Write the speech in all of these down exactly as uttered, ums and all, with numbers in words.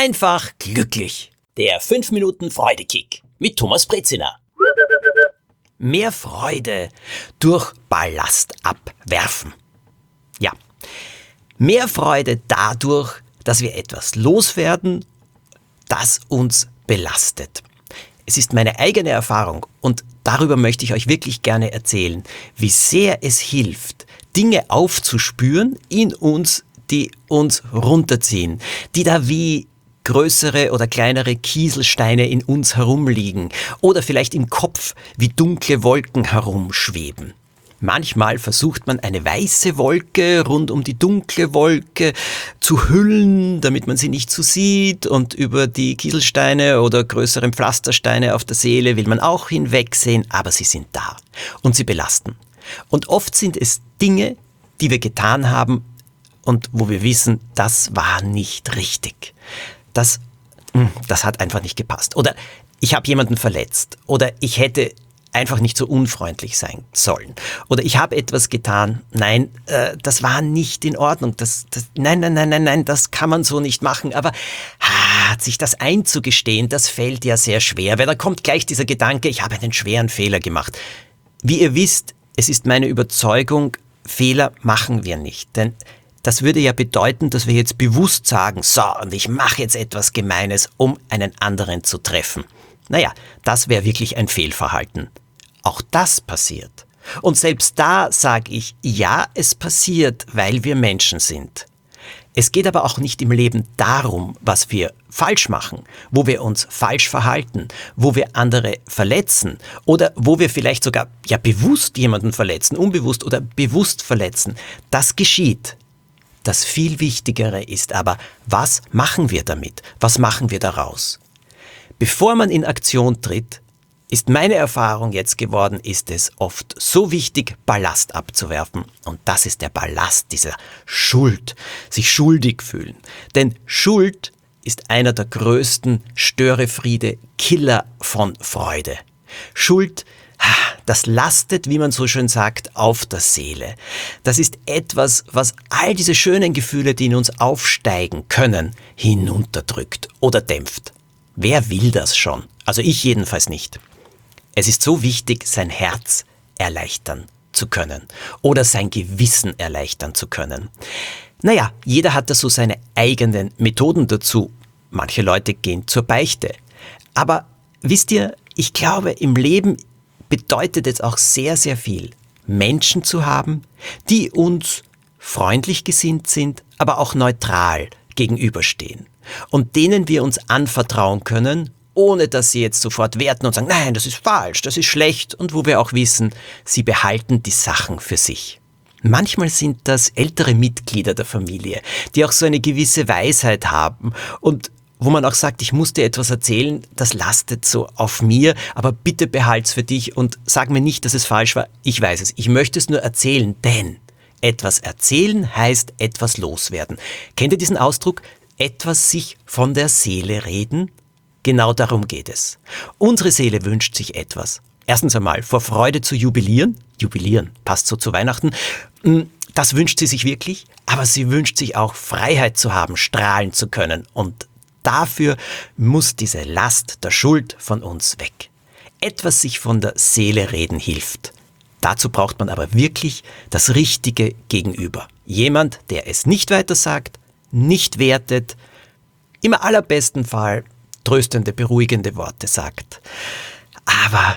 Einfach glücklich. Der fünf Minuten Freudekick mit Thomas Brezina. Mehr Freude durch Ballast abwerfen. Ja, mehr Freude dadurch, dass wir etwas loswerden, das uns belastet. Es ist meine eigene Erfahrung und darüber möchte ich euch wirklich gerne erzählen, wie sehr es hilft, Dinge aufzuspüren in uns, die uns runterziehen, die da wie größere oder kleinere Kieselsteine in uns herumliegen oder vielleicht im Kopf wie dunkle Wolken herumschweben. Manchmal versucht man eine weiße Wolke rund um die dunkle Wolke zu hüllen, damit man sie nicht so sieht, und über die Kieselsteine oder größeren Pflastersteine auf der Seele will man auch hinwegsehen, aber sie sind da und sie belasten. Und oft sind es Dinge, die wir getan haben und wo wir wissen, das war nicht richtig. Das, das hat einfach nicht gepasst. Oder ich habe jemanden verletzt. Oder ich hätte einfach nicht so unfreundlich sein sollen. Oder ich habe etwas getan. Nein, äh, das war nicht in Ordnung. Das, das, nein, nein, nein, nein, nein, das kann man so nicht machen. Aber ah, sich das einzugestehen, das fällt ja sehr schwer. Weil da kommt gleich dieser Gedanke, ich habe einen schweren Fehler gemacht. Wie ihr wisst, es ist meine Überzeugung, Fehler machen wir nicht. Denn das würde ja bedeuten, dass wir jetzt bewusst sagen, so, und ich mache jetzt etwas Gemeines, um einen anderen zu treffen. Naja, das wäre wirklich ein Fehlverhalten. Auch das passiert. Und selbst da sage ich, ja, es passiert, weil wir Menschen sind. Es geht aber auch nicht im Leben darum, was wir falsch machen, wo wir uns falsch verhalten, wo wir andere verletzen oder wo wir vielleicht sogar ja bewusst jemanden verletzen, unbewusst oder bewusst verletzen. Das geschieht. Das viel Wichtigere ist aber, was machen wir damit? Was machen wir daraus? Bevor man in Aktion tritt, ist meine Erfahrung jetzt geworden, ist es oft so wichtig, Ballast abzuwerfen. Und das ist der Ballast dieser Schuld, sich schuldig fühlen. Denn Schuld ist einer der größten Störefriede-Killer von Freude. Schuld, das lastet, wie man so schön sagt, auf der Seele. Das ist etwas, was all diese schönen Gefühle, die in uns aufsteigen können, hinunterdrückt oder dämpft. Wer will das schon? Also ich jedenfalls nicht. Es ist so wichtig, sein Herz erleichtern zu können oder sein Gewissen erleichtern zu können. Naja, jeder hat da so seine eigenen Methoden dazu. Manche Leute gehen zur Beichte. Aber wisst ihr, ich glaube, im Leben bedeutet es auch sehr, sehr viel, Menschen zu haben, die uns freundlich gesinnt sind, aber auch neutral gegenüberstehen und denen wir uns anvertrauen können, ohne dass sie jetzt sofort werten und sagen, nein, das ist falsch, das ist schlecht, und wo wir auch wissen, sie behalten die Sachen für sich. Manchmal sind das ältere Mitglieder der Familie, die auch so eine gewisse Weisheit haben und wo man auch sagt, ich muss dir etwas erzählen, das lastet so auf mir, aber bitte behalt's für dich und sag mir nicht, dass es falsch war. Ich weiß es, ich möchte es nur erzählen, denn etwas erzählen heißt etwas loswerden. Kennt ihr diesen Ausdruck? Etwas sich von der Seele reden? Genau darum geht es. Unsere Seele wünscht sich etwas. Erstens einmal, vor Freude zu jubilieren. Jubilieren passt so zu Weihnachten. Das wünscht sie sich wirklich, aber sie wünscht sich auch Freiheit zu haben, strahlen zu können, und dafür muss diese Last der Schuld von uns weg. Etwas sich von der Seele reden hilft. Dazu braucht man aber wirklich das richtige Gegenüber. Jemand, der es nicht weiter sagt, nicht wertet, im allerbesten Fall tröstende, beruhigende Worte sagt. Aber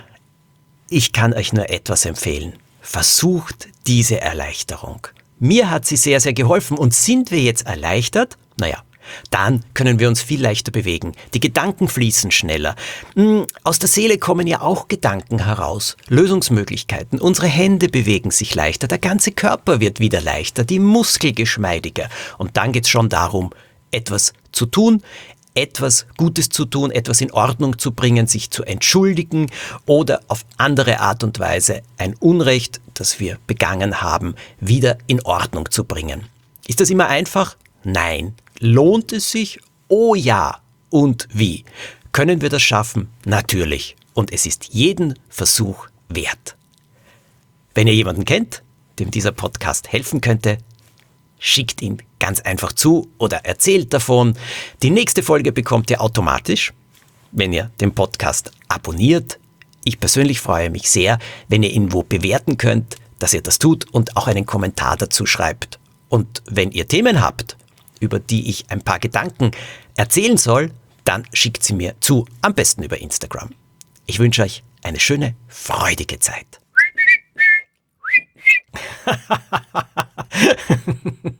ich kann euch nur etwas empfehlen. Versucht diese Erleichterung. Mir hat sie sehr, sehr geholfen. Und sind wir jetzt erleichtert? Naja, dann können wir uns viel leichter bewegen. Die Gedanken fließen schneller. Aus der Seele kommen ja auch Gedanken heraus, Lösungsmöglichkeiten. Unsere Hände bewegen sich leichter, der ganze Körper wird wieder leichter, die Muskeln geschmeidiger. Und dann geht's schon darum, etwas zu tun, etwas Gutes zu tun, etwas in Ordnung zu bringen, sich zu entschuldigen oder auf andere Art und Weise ein Unrecht, das wir begangen haben, wieder in Ordnung zu bringen. Ist das immer einfach? Nein. Lohnt es sich? Oh ja. Und wie? Können wir das schaffen? Natürlich. Und es ist jeden Versuch wert. Wenn ihr jemanden kennt, dem dieser Podcast helfen könnte, schickt ihn ganz einfach zu oder erzählt davon. Die nächste Folge bekommt ihr automatisch, wenn ihr den Podcast abonniert. Ich persönlich freue mich sehr, wenn ihr ihn wo bewerten könnt, dass ihr das tut und auch einen Kommentar dazu schreibt. Und wenn ihr Themen habt, über die ich ein paar Gedanken erzählen soll, dann schickt sie mir zu, am besten über Instagram. Ich wünsche euch eine schöne, freudige Zeit.